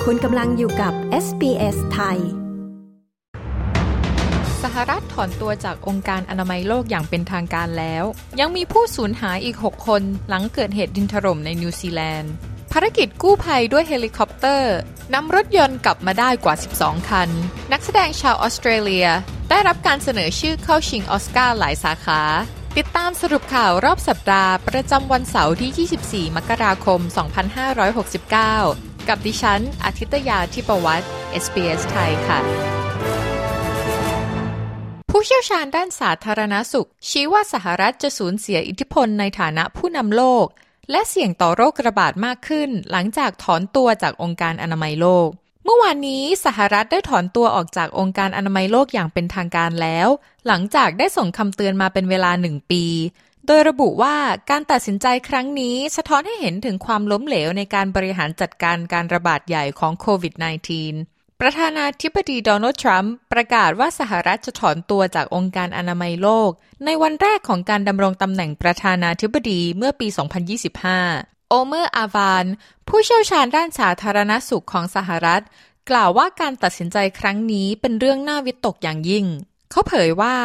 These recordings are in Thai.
คุณกำลังอยู่กับ SBS ไทยสหรัฐถอนตัวจากองค์การอนามัยโลกอย่างเป็นทางการแล้วยังมีผู้สูญหายอีก6คนหลังเกิดเหตุดินถล่มในนิวซีแลนด์ภารกิจกู้ภัยด้วยเฮลิคอปเตอร์นำรถยนต์กลับมาได้กว่า12คันนักแสดงชาวออสเตรเลียได้รับการเสนอชื่อเข้าชิงออสการ์หลายสาขาติดตามสรุปข่าวรอบสัปดาห์ประจำวันเสาร์ที่24มกราคม2569กับดิฉันอาทิตยาธิปวัฒน์ SBS ไทยค่ะผู้เชี่ยวชาญด้านสาธารณสุขชี้ว่าสหรัฐจะสูญเสียอิทธิพลในฐานะผู้นำโลกและเสี่ยงต่อโรคระบาดมากขึ้นหลังจากถอนตัวจากองค์การอนามัยโลกเมื่อวานนี้สหรัฐได้ถอนตัวออกจากองค์การอนามัยโลกอย่างเป็นทางการแล้วหลังจากได้ส่งคำเตือนมาเป็นเวลา1 ปีโดยระบุว่าการตัดสินใจครั้งนี้สะท้อนให้เห็นถึงความล้มเหลวในการบริหารจัดการการระบาดใหญ่ของโควิด -19 ประธานาธิบดีโดนัลด์ทรัมป์ประกาศว่าสหรัฐจะถอนตัวจากองค์การอนามัยโลกในวันแรกของการดำรงตำแหน่งประธานาธิบดีเมื่อปี 2025 โอเมอร์ อาวานผู้เชี่ยวชาญด้านสาธารณสุขของสหรัฐกล่าวว่าการตัดสินใจครั้งนี้เป็นเรื่องน่าวิตกอย่างยิ่งเขาเผยว่า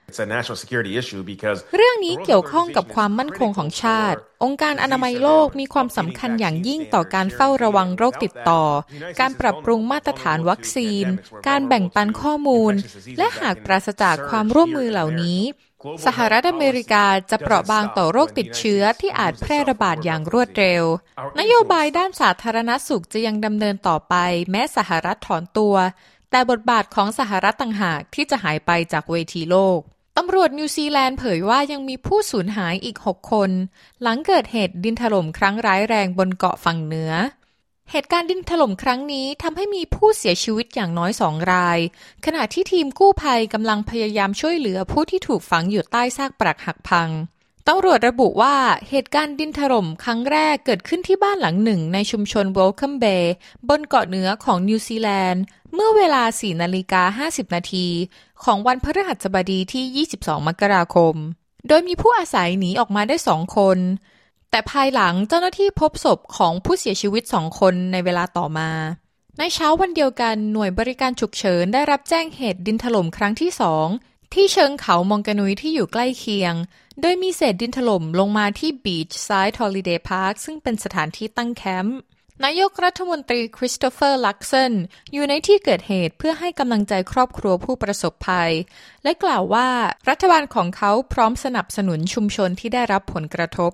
เรื่องนี้เกี่ยวข้องกับความมั่นคงของชาติองค์การอนามัยโลกมีความสำคัญอย่างยิ่งต่อการเฝ้าระวังโรคติดต่อการปรับปรุงมาตรฐานวัคซีนการแบ่งปันข้อมูลและหากปราศจากความร่วมมือเหล่านี้สหรัฐอเมริกาจะเปราะบางต่อโรคติดเชื้อที่อาจแพร่ระบาดอย่างรวดเร็วนโยบายด้านสาธารณสุขจะยังดำเนินต่อไปแม้สหรัฐถอนตัวแต่บทบาทของสหรัฐต่างหากที่จะหายไปจากเวทีโลกตำรวจนิวซีแลนด์เผยว่ายังมีผู้สูญหายอีก6คนหลังเกิดเหตุดินถล่มครั้งร้ายแรงบนเกาะฝั่งเหนือเหตุการณ์ดินถล่มครั้งนี้ทำให้มีผู้เสียชีวิตอย่างน้อย2 รายขณะที่ทีมกู้ภัยกำลังพยายามช่วยเหลือผู้ที่ถูกฝังอยู่ใต้ซากปรักหักพังตำรวจระบุว่าเหตุการณ์ดินถล่มครั้งแรกเกิดขึ้นที่บ้านหลังหนึ่งในชุมชน Welcome Bay บนเกาะเหนือของนิวซีแลนด์เมื่อเวลา 4:50 น.ของวันพฤหัสบดีที่22มกราคมโดยมีผู้อาศัยหนีออกมาได้2 คนแต่ภายหลังเจ้าหน้าที่พบศพของผู้เสียชีวิต2 คนในเวลาต่อมาในเช้าวันเดียวกันหน่วยบริการฉุกเฉินได้รับแจ้งเหตุดินถล่มครั้งที่2ที่เชิงเขามองกานุยที่อยู่ใกล้เคียงโดยมีเศษดินถล่มลงมาที่ Beachside Holiday Park ซึ่งเป็นสถานที่ตั้งแคมป์นายกรัฐมนตรีคริสโตเฟอร์ลักเซนอยู่ในที่เกิดเหตุเพื่อให้กำลังใจครอบครัวผู้ประสบภัยและกล่าวว่ารัฐบาลของเขาพร้อมสนับสนุนชุมชนที่ได้รับผลกระทบ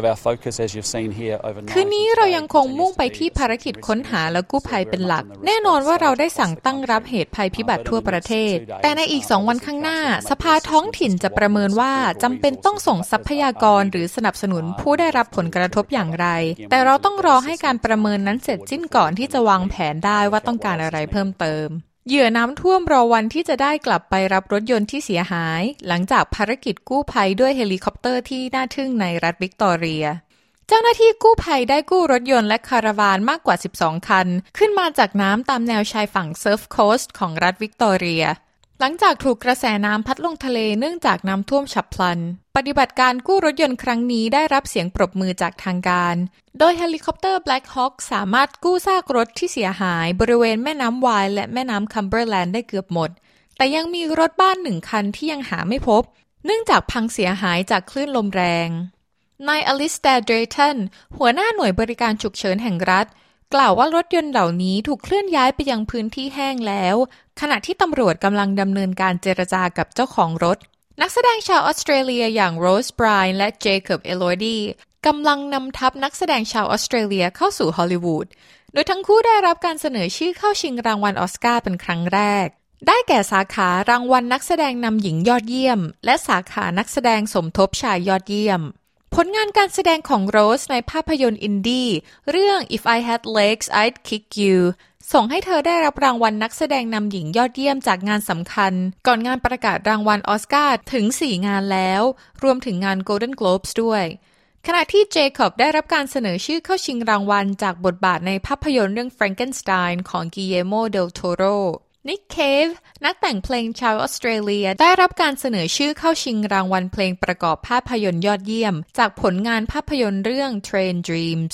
คืนนี้เรายังคงมุ่งไปที่ภารกิจค้นหาและกู้ภัยเป็นหลักแน่นอนว่าเราได้สั่งตั้งรับเหตุภัยพิบัติทั่วประเทศแต่ในอีก2 วันข้างหน้าสภาท้องถิ่นจะประเมินว่าจำเป็นต้องส่งทรัพยากรหรือสนับสนุนผู้ได้รับผลกระทบอย่างไรแต่เราต้องรอให้การประเมินนั้นเสร็จสิ้นก่อนที่จะวางแผนได้ว่าต้องการอะไรเพิ่มเติมเหยื่อน้ำท่วมรอวันที่จะได้กลับไปรับรถยนต์ที่เสียหายหลังจากภารกิจกู้ภัยด้วยเฮลิคอปเตอร์ที่น่าทึ่งในรัฐวิกตอเรียเจ้าหน้าที่กู้ภัยได้กู้รถยนต์และคาราวานมากกว่า12 คันขึ้นมาจากน้ำตามแนวชายฝั่งเซิร์ฟโคสต์ของรัฐวิกตอเรียหลังจากถูกกระแสน้ำพัดลงทะเลเนื่องจากน้ำท่วมฉับพลันปฏิบัติการกู้รถยนต์ครั้งนี้ได้รับเสียงปรบมือจากทางการโดยเฮลิคอปเตอร์ Black Hawk สามารถกู้ซากรถที่เสียหายบริเวณแม่น้ำไวน์และแม่น้ำคัมเบอร์แลนด์ได้เกือบหมดแต่ยังมีรถบ้าน1 คันที่ยังหาไม่พบเนื่องจากพังเสียหายจากคลื่นลมแรงนายอลิสแตร์ เดรตันหัวหน้าหน่วยบริการฉุกเฉินแห่งรัฐกล่าวว่ารถยนต์เหล่านี้ถูกเคลื่อนย้ายไปยังพื้นที่แห้งแล้วขณะที่ตำรวจกำลังดำเนินการเจรจากับเจ้าของรถนักแสดงชาวออสเตรเลียอย่างโรส ไบรน์และเจคอบ เอโลดีกำลังนำทัพนักแสดงชาวออสเตรเลียเข้าสู่ฮอลลีวูดโดยทั้งคู่ได้รับการเสนอชื่อเข้าชิงรางวัลออสการ์เป็นครั้งแรกได้แก่สาขารางวัลนักแสดงนำหญิงยอดเยี่ยมและสาขานักแสดงสมทบชายยอดเยี่ยมผลงานการแสดงของโรสในภาพยนตร์อินดี้เรื่อง If I Had Legs I'd Kick You ส่งให้เธอได้รับรางวัลนักแสดงนำหญิงยอดเยี่ยมจากงานสำคัญก่อนงานประกาศรางวัลออสการ์ถึง4 งานแล้วรวมถึงงาน Golden Globes ด้วยขณะที่เจคอบได้รับการเสนอชื่อเข้าชิงรางวัลจากบทบาทในภาพยนตร์เรื่อง Frankenstein ของ Guillermo del Toroนิก เคฟนักแต่งเพลงชาวออสเตรเลียได้รับการเสนอชื่อเข้าชิงรางวัลเพลงประกอบภาพยนตร์ยอดเยี่ยมจากผลงานภาพยนตร์เรื่อง Train Dreams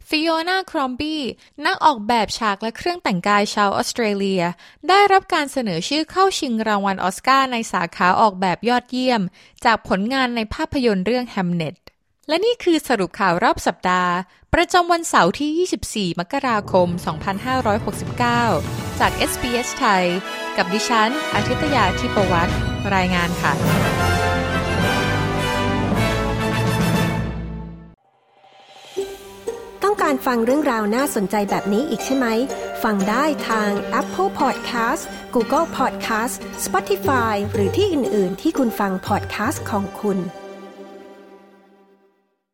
ฟิโอนา ครอมบี้ นักออกแบบฉากและเครื่องแต่งกายชาวออสเตรเลียได้รับการเสนอชื่อเข้าชิงรางวัลออสการ์ในสาขาออกแบบยอดเยี่ยมจากผลงานในภาพยนตร์เรื่อง Hamnet และนี่คือสรุปข่าวรอบสัปดาห์ประจำวันเสาร์ที่ 24 มกราคม 2569 จาก SBS ไทยกับดิฉันอาทิตยาธิปวัฒน์รายงานค่ะต้องการฟังเรื่องราวน่าสนใจแบบนี้อีกใช่ไหมฟังได้ทาง Apple Podcast Google Podcast Spotify หรือที่อื่นๆที่คุณฟัง podcast ของคุณ